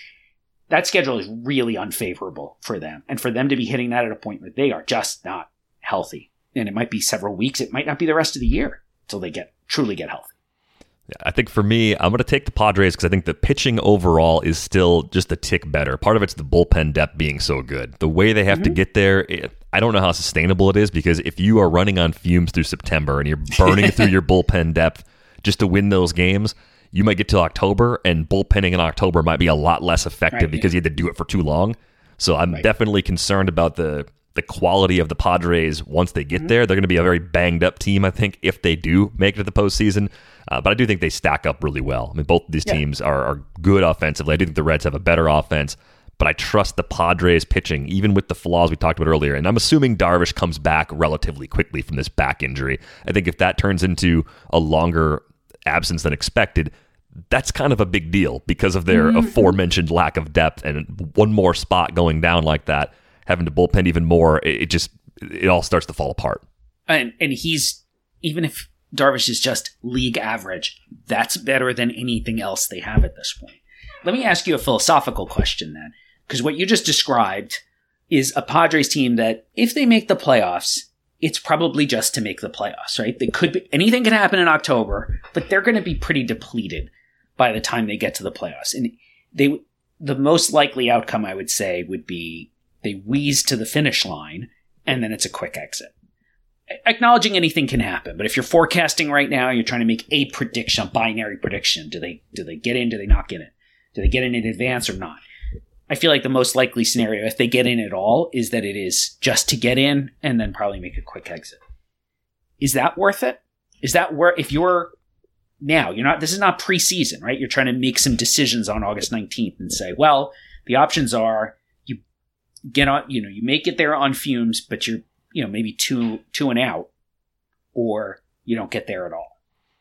F: that schedule is really unfavorable for them. And for them to be hitting that at a point where they are just not healthy. And it might be several weeks. It might not be the rest of the year until they get truly get healthy.
E: Yeah, I think for me, I'm going to take the Padres because I think the pitching overall is still just a tick better. Part of it's the bullpen depth being so good. The way they have mm-hmm. to get there, it, I don't know how sustainable it is, because if you are running on fumes through September and you're burning through your bullpen depth just to win those games, you might get to October, and bullpenning in October might be a lot less effective right, because yeah. you had to do it for too long. So I'm right. definitely concerned about the the quality of the Padres once they get mm-hmm. there. They're going to be a very banged up team, I think, if they do make it to the postseason. Uh, but I do think they stack up really well. I mean, both of these yeah. teams are, are good offensively. I do think the Reds have a better offense, but I trust the Padres pitching, even with the flaws we talked about earlier. And I'm assuming Darvish comes back relatively quickly from this back injury. I think if that turns into a longer absence than expected, that's kind of a big deal because of their mm-hmm. aforementioned lack of depth, and one more spot going down like that, having to bullpen even more, it, it just, it all starts to fall apart.
F: And and he's, even if Darvish is just league average, that's better than anything else they have at this point. Let me ask you a philosophical question then, because what you just described is a Padres team that if they make the playoffs, it's probably just to make the playoffs, right? They could be, anything can happen in October, but they're going to be pretty depleted by the time they get to the playoffs. And they, the most likely outcome, I would say, would be they wheeze to the finish line, and then it's a quick exit. Acknowledging anything can happen, but if you're forecasting right now, you're trying to make a prediction, a binary prediction. Do they do they get in? Do they not get in? Do they get in in advance or not? I feel like the most likely scenario, if they get in at all, is that it is just to get in and then probably make a quick exit. Is that worth it? Is that worth, if you're now, you're not, this is not preseason, right? You're trying to make some decisions on August nineteenth and say, well, the options are you get on, you know, you make it there on fumes, but you're, you know, maybe two, two and out, or you don't get there at all.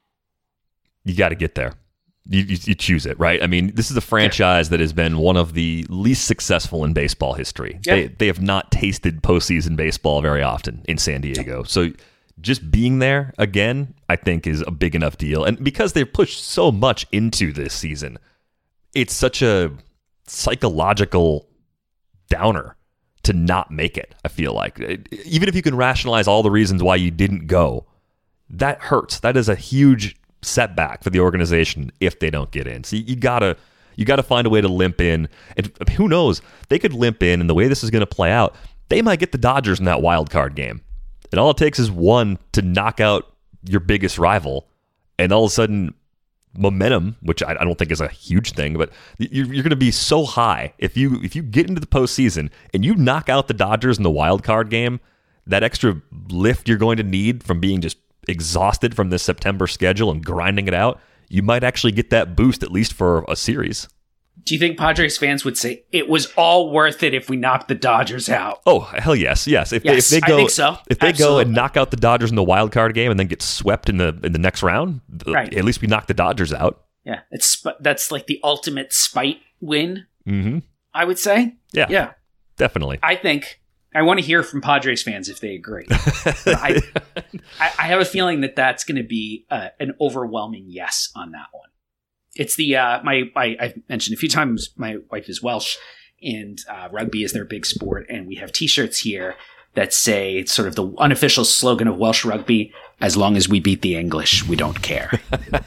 E: You got to get there. You, you, you choose it, right? I mean, this is a franchise that has been one of the least successful in baseball history. Yeah. They they have not tasted postseason baseball very often in San Diego. So just being there again, I think, is a big enough deal. And because they've pushed so much into this season, it's such a psychological downer to not make it, I feel like. Even if you can rationalize all the reasons why you didn't go, that hurts. That is a huge setback for the organization if they don't get in. So you, you gotta you gotta find a way to limp in. And who knows? They could limp in, and the way this is going to play out, they might get the Dodgers in that wild card game. And all it takes is one to knock out your biggest rival, and all of a sudden, momentum, which I, I don't think is a huge thing, but you're, you're going to be so high if you if you get into the postseason and you knock out the Dodgers in the wild card game. That extra lift you're going to need from being just exhausted from this September schedule and grinding it out, you might actually get that boost at least for a series.
F: Do you think Padres fans would say it was all worth it if we knocked the Dodgers out?
E: Oh, hell yes, yes. If,
F: yes,
E: they, if they go,
F: I think so.
E: If they
F: Absolutely.
E: go and knock out the Dodgers in the wild card game and then get swept in the in the next round, right. At least we knock the Dodgers out.
F: Yeah, it's that's like the ultimate spite win.
E: Mm-hmm.
F: I would say.
E: Yeah,
F: yeah,
E: definitely.
F: I think. I want to hear from Padres fans if they agree. I, I have a feeling that that's going to be uh, an overwhelming yes on that one. It's the uh, my, my I've mentioned a few times. My wife is Welsh, and uh, rugby is their big sport, and we have T-shirts here that say it's sort of the unofficial slogan of Welsh rugby: "As long as we beat the English, we don't care."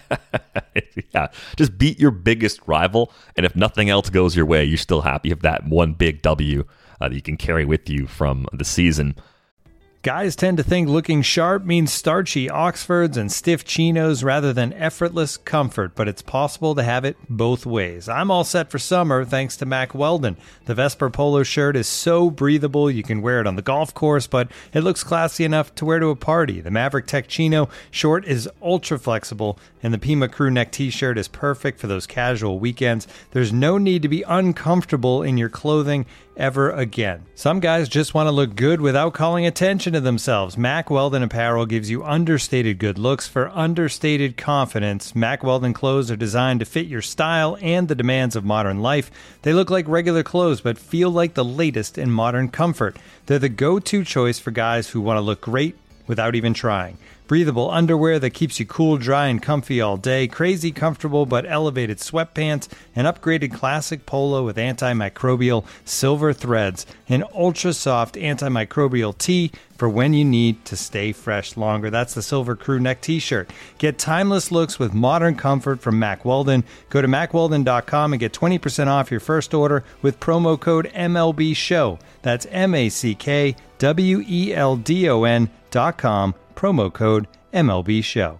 E: Yeah, just beat your biggest rival, and if nothing else goes your way, you're still happy if that one big W uh, that you can carry with you from the season.
G: Guys tend to think looking sharp means starchy Oxfords and stiff chinos rather than effortless comfort, but it's possible to have it both ways. I'm all set for summer thanks to Mack Weldon. The Vesper polo shirt is so breathable you can wear it on the golf course, but it looks classy enough to wear to a party. The Maverick Tech Chino short is ultra flexible, and the Pima crew neck t-shirt is perfect for those casual weekends. There's no need to be uncomfortable in your clothing ever again. Some guys just want to look good without calling attention to themselves. Mack Weldon apparel gives you understated good looks for understated confidence. Mack Weldon clothes are designed to fit your style and the demands of modern life. They look like regular clothes but feel like the latest in modern comfort. They're the go-to choice for guys who want to look great without even trying. Breathable underwear that keeps you cool, dry, and comfy all day, crazy comfortable but elevated sweatpants, an upgraded classic polo with antimicrobial silver threads, an ultra-soft antimicrobial tee for when you need to stay fresh longer. That's the Silver Crew Neck t-shirt. Get timeless looks with modern comfort from Mack Weldon. Go to mack weldon dot com and get twenty percent off your first order with promo code M L B show. That's M A C K W E L D O N dot com. Promo code M L B show.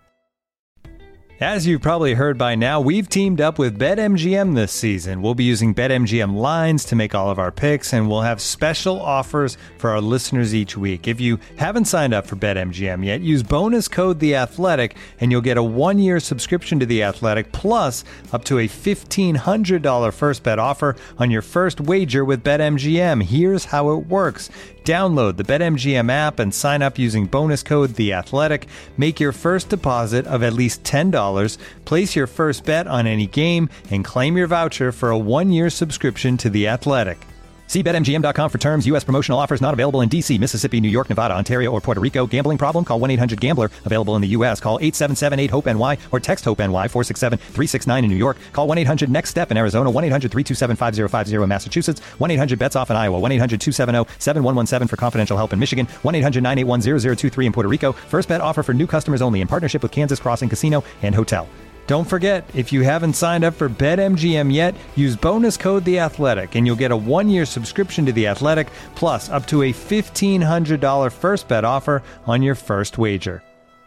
G: As you've probably heard by now, we've teamed up with BetMGM this season. We'll be using BetMGM lines to make all of our picks, and we'll have special offers for our listeners each week. If you haven't signed up for BetMGM yet, use bonus code The Athletic, and you'll get a one-year subscription to The Athletic, plus up to a fifteen hundred dollars first bet offer on your first wager with BetMGM. Here's how it works. Download the BetMGM app and sign up using bonus code The Athletic. Make your first deposit of at least ten dollars. Place your first bet on any game and claim your voucher for a one-year subscription to The Athletic. See Bet M G M dot com for terms. U S promotional offers not available in D C, Mississippi, New York, Nevada, Ontario, or Puerto Rico. Gambling problem? Call one eight hundred gambler. Available in the U S. Call eight seven seven eight hope N Y or text HOPE-NY four six seven three six nine in New York. Call one eight hundred next step in Arizona. one eight hundred three two seven five zero five zero in Massachusetts. one eight hundred bets off in Iowa. one eight hundred two seven zero seven one one seven for confidential help in Michigan. one eight hundred nine eight one zero zero two three in Puerto Rico. First bet offer for new customers only in partnership with Kansas Crossing Casino and Hotel. Don't forget, if you haven't signed up for BetMGM yet, use bonus code The Athletic, and you'll get a one-year subscription to The Athletic, plus up to a fifteen hundred dollars first bet offer on your first wager.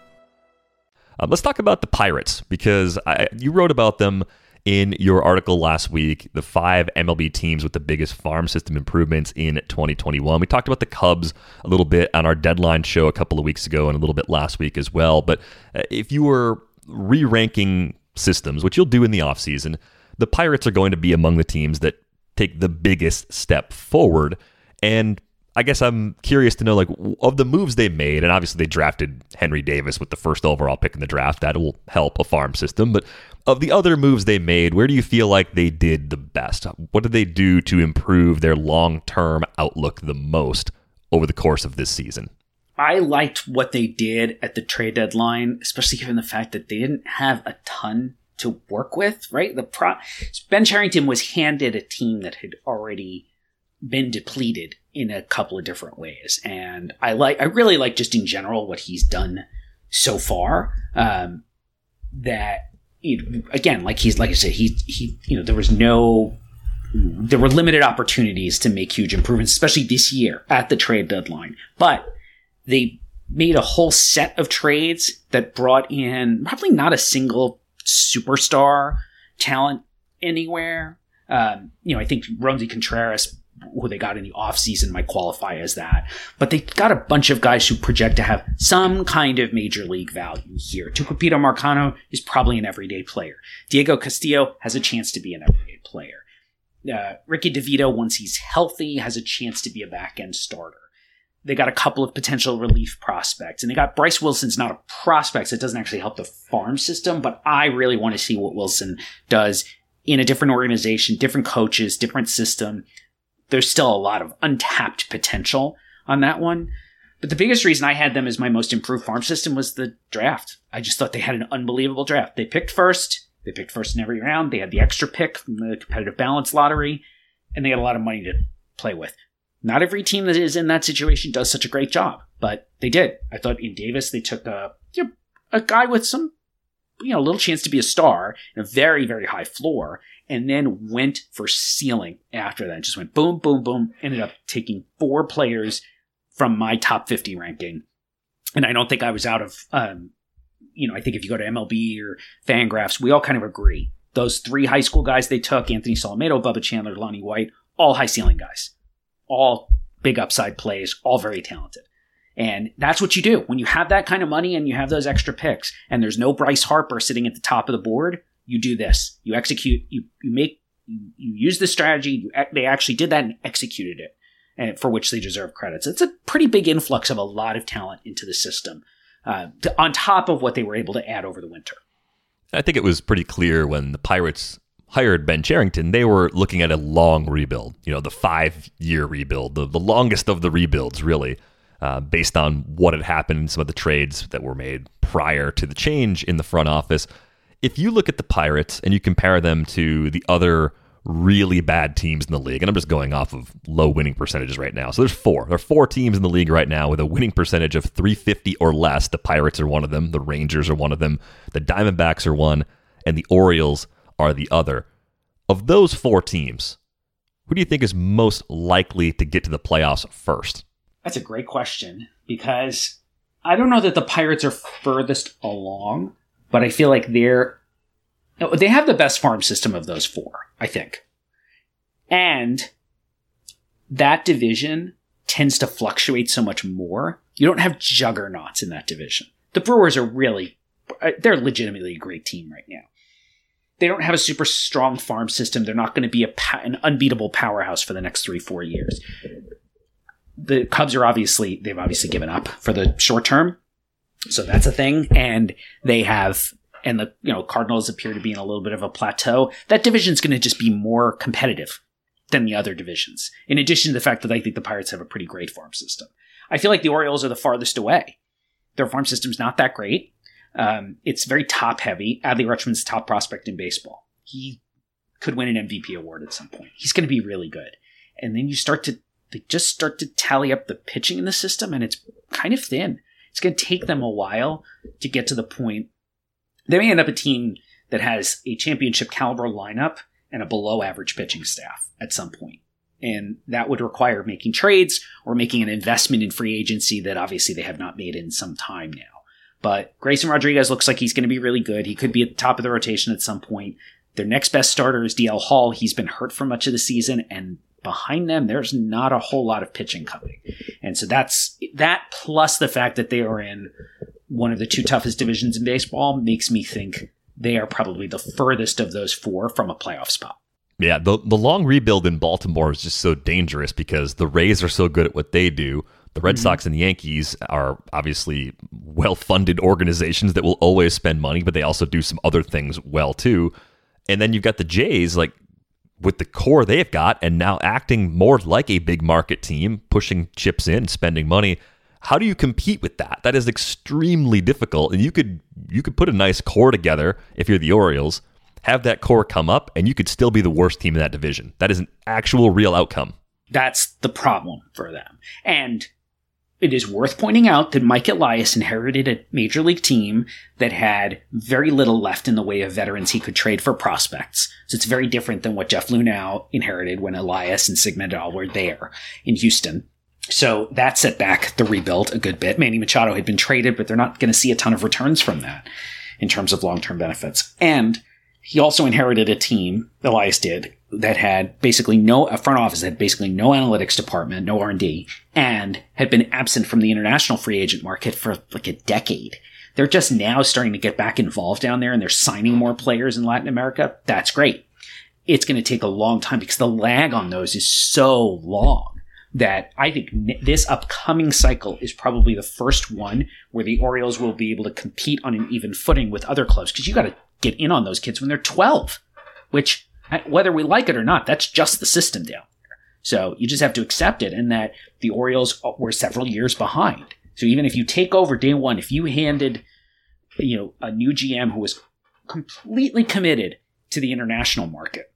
E: Um, let's talk about the Pirates, because I, you wrote about them in your article last week, the five M L B teams with the biggest farm system improvements in twenty twenty-one. We talked about the Cubs a little bit on our deadline show a couple of weeks ago and a little bit last week as well. But if you were re-ranking systems, which you'll do in the offseason, the Pirates are going to be among the teams that take the biggest step forward. And I guess I'm curious to know, like, of the moves they made, and obviously they drafted Henry Davis with the first overall pick in the draft. That will help a farm system. But of the other moves they made, where do you feel like they did the best? What did they do to improve their long-term outlook the most over the course of this season?
F: I liked what they did at the trade deadline, especially given the fact that they didn't have a ton to work with, right? The pro- Ben Cherington was handed a team that had already been depleted in a couple of different ways. And I like, I really like just in general what he's done so far. Um, that, you know, again, like he's, like I said, he, he, you know, there was no, there were limited opportunities to make huge improvements, especially this year at the trade deadline. But they made a whole set of trades that brought in probably not a single superstar talent anywhere. Um, you know, I think Roansy Contreras, who they got in the offseason, might qualify as that. But they got a bunch of guys who project to have some kind of major league value here. Tucupita Marcano is probably an everyday player. Diego Castillo has a chance to be an everyday player. Uh, Ricky DeVito, once he's healthy, has a chance to be a back-end starter. They got a couple of potential relief prospects, and they got Bryce Wilson's not a prospect, so it doesn't actually help the farm system, but I really want to see what Wilson does in a different organization, different coaches, different system. There's still a lot of untapped potential on that one. But the biggest reason I had them as my most improved farm system was the draft. I just thought they had an unbelievable draft. They picked first. They picked first in every round. They had the extra pick from the competitive balance lottery, and they had a lot of money to play with. Not every team that is in that situation does such a great job, but they did. I thought in Davis, they took a, you know, a guy with some, you know, a little chance to be a star and a very, very high floor, and then went for ceiling after that. Just went boom, boom, boom. Ended up taking four players from my top fifty ranking. And I don't think I was out of, um, you know, I think if you go to M L B or Fangraphs, we all kind of agree. Those three high school guys they took, Anthony Solometo, Bubba Chandler, Lonnie White, all high ceiling guys, all big upside plays, all very talented. And that's what you do. When you have that kind of money and you have those extra picks and there's no Bryce Harper sitting at the top of the board, you do this. You execute, you, you make, you, you use the strategy. You, they actually did that and executed it, and for which they deserve credits. It's a pretty big influx of a lot of talent into the system, uh, to, on top of what they were able to add over the winter.
E: I think it was pretty clear when the Pirates hired Ben Cherington, they were looking at a long rebuild, you know, the five-year rebuild, the, the longest of the rebuilds, really, uh, based on what had happened in some of the trades that were made prior to the change in the front office. If you look at the Pirates and you compare them to the other really bad teams in the league, and I'm just going off of low winning percentages right now. So there's four. There are four teams in the league right now with a winning percentage of three fifty or less. The Pirates are one of them. The Rangers are one of them. The Diamondbacks are one. And the Orioles are the other. Of those four teams, who do you think is most likely to get to the playoffs first?
F: That's a great question, because I don't know that the Pirates are furthest along, but I feel like they're they have the best farm system of those four, I think. And that division tends to fluctuate so much more. You don't have juggernauts in that division. The Brewers are really, they're legitimately a great team right now. They don't have a super strong farm system. They're not going to be a, an unbeatable powerhouse for the next three, four years. The Cubs are obviously, they've obviously given up for the short term. So that's a thing. And they have, and the, you know, Cardinals appear to be in a little bit of a plateau. That division's going to just be more competitive than the other divisions. In addition to the fact that I think the Pirates have a pretty great farm system. I feel like the Orioles are the farthest away. Their farm system's not that great. Um, it's very top heavy. Adley Rutschman's the top prospect in baseball. He could win an M V P award at some point. He's going to be really good. And then you start to, they just start to tally up the pitching in the system, and it's kind of thin. It's going to take them a while to get to the point. They may end up a team that has a championship caliber lineup and a below average pitching staff at some point. And that would require making trades or making an investment in free agency that obviously they have not made in some time now. But Grayson Rodriguez looks like he's going to be really good. He could be at the top of the rotation at some point. Their next best starter is D L Hall. He's been hurt for much of the season, and behind them, there's not a whole lot of pitching coming. And so that's that, plus the fact that they are in one of the two toughest divisions in baseball, makes me think they are probably the furthest of those four from a playoff spot.
E: Yeah, the the long rebuild in Baltimore is just so dangerous because the Rays are so good at what they do. The Red mm-hmm. Sox and the Yankees are obviously well-funded organizations that will always spend money, but they also do some other things well too. And then you've got the Jays, like with the core they've got, and now acting more like a big market team, pushing chips in, spending money. How do you compete with that? That is extremely difficult. And you could you could put a nice core together if you're the Orioles, have that core come up, and you could still be the worst team in that division. That is an actual real outcome.
F: That's the problem for them. And it is worth pointing out that Mike Elias inherited a major league team that had very little left in the way of veterans he could trade for prospects. So it's very different than what Jeff Luhnow inherited when Elias and Sig Mendenhall were there in Houston. So that set back the rebuild a good bit. Manny Machado had been traded, but they're not going to see a ton of returns from that in terms of long-term benefits. And he also inherited a team, Elias did, that had basically no, a front office that had basically no analytics department, no R and D, and had been absent from the international free agent market for like a decade. They're just now starting to get back involved down there, and they're signing more players in Latin America. That's great. It's going to take a long time because the lag on those is so long that I think this upcoming cycle is probably the first one where the Orioles will be able to compete on an even footing with other clubs, because you got to get in on those kids when they're twelve, which, whether we like it or not, that's just the system down there. So you just have to accept it, and that the Orioles were several years behind. So even if you take over day one, if you handed, you know, a new G M who was completely committed to the international market,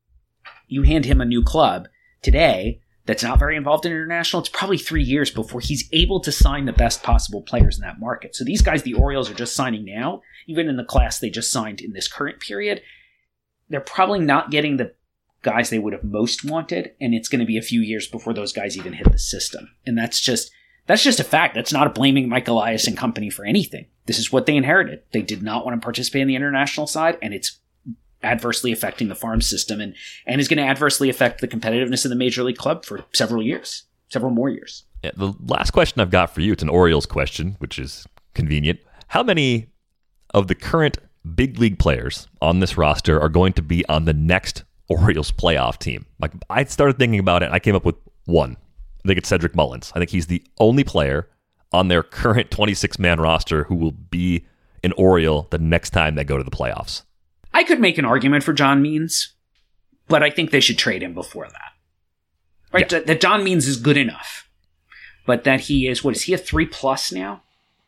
F: you hand him a new club today that's not very involved in international, it's probably three years before he's able to sign the best possible players in that market. So these guys the Orioles are just signing now, even in the class they just signed in this current period, they're probably not getting the guys they would have most wanted, and it's going to be a few years before those guys even hit the system. And that's just, That's just a fact. That's not blaming Mike Elias and company for anything. This is what they inherited. They did not want to participate in the international side, and it's adversely affecting the farm system and, and is going to adversely affect the competitiveness of the Major League Club for several years, several more years.
E: Yeah, the last question I've got for you, it's an Orioles question, which is convenient. How many of the current big league players on this roster are going to be on the next Orioles playoff team? Like, I started thinking about it, and I came up with one. I think it's Cedric Mullins. I think he's the only player on their current twenty-six man roster who will be an Oriole the next time they go to the playoffs.
F: I could make an argument for John Means, but I think they should trade him before that. Right?
E: Yeah.
F: That, that John Means is good enough, but that he is, what is he, a three plus now?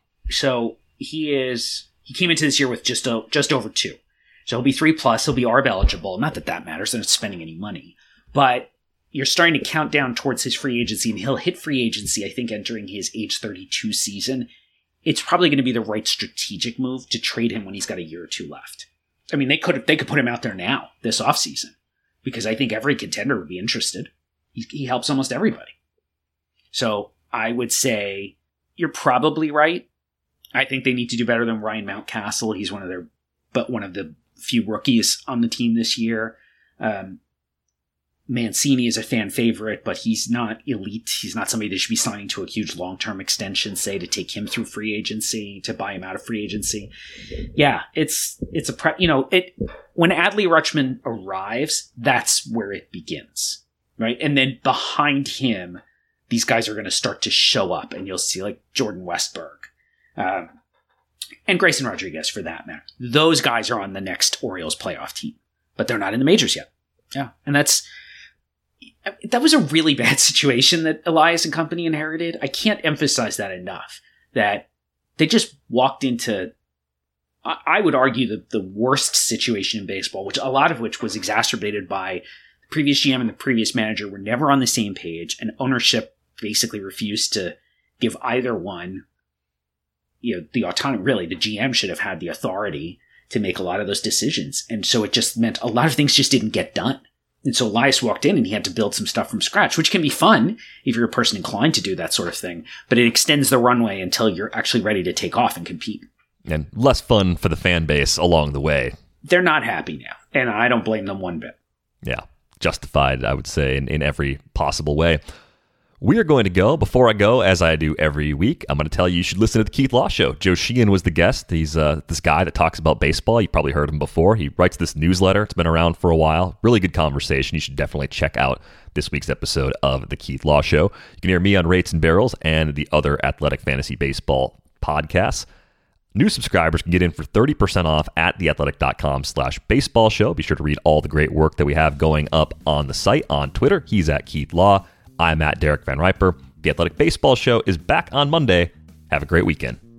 F: So he is, he came into this year with just, a, just over two. So he'll be three plus, he'll be A R B eligible. Not that that matters, they're not spending any money, but you're starting to count down towards his free agency, and he'll hit free agency, I think, entering his age thirty-two season. It's probably going to be the right strategic move to trade him when he's got a year or two left. I mean, they could they could put him out there now, this offseason, because I think every contender would be interested. He, he helps almost everybody. So I would say you're probably right. I think they need to do better than Ryan Mountcastle. He's one of their, but one of the few rookies on the team this year. Um, Mancini is a fan favorite, but he's not elite. He's not somebody that should be signing to a huge long-term extension, say, to take him through free agency, to buy him out of free agency. Yeah, it's it's a pre- you know it when Adley Rutschman arrives, that's where it begins, right? And then behind him, these guys are going to start to show up, and you'll see like Jordan Westberg, um, and Grayson Rodriguez for that matter. Those guys are on the next Orioles playoff team, but they're not in the majors yet. Yeah, and that's. That was a really bad situation that Elias and company inherited. I can't emphasize that enough, that they just walked into, I would argue, the, the worst situation in baseball, which a lot of which was exacerbated by the previous G M and the previous manager were never on the same page, and ownership basically refused to give either one, you know, the autonomy. Really, the G M should have had the authority to make a lot of those decisions. And so it just meant a lot of things just didn't get done. And so Elias walked in and he had to build some stuff from scratch, which can be fun if you're a person inclined to do that sort of thing. But it extends the runway until you're actually ready to take off and compete.
E: And less fun for the fan base along the way.
F: They're not happy now, and I don't blame them one bit.
E: Yeah, justified, I would say, in, in every possible way. We are going to go. Before I go, as I do every week, I'm going to tell you you should listen to the Keith Law Show. Joe Sheehan was the guest. He's uh, this guy that talks about baseball. You probably heard him before. He writes this newsletter. It's been around for a while. Really good conversation. You should definitely check out this week's episode of the Keith Law Show. You can hear me on Rates and Barrels and the other Athletic Fantasy Baseball podcasts. New subscribers can get in for thirty percent off at theathletic.com slash baseball show. Be sure to read all the great work that we have going up on the site. On Twitter, he's at Keith Law. I'm at Derek Van Riper. The Athletic Baseball Show is back on Monday. Have a great weekend.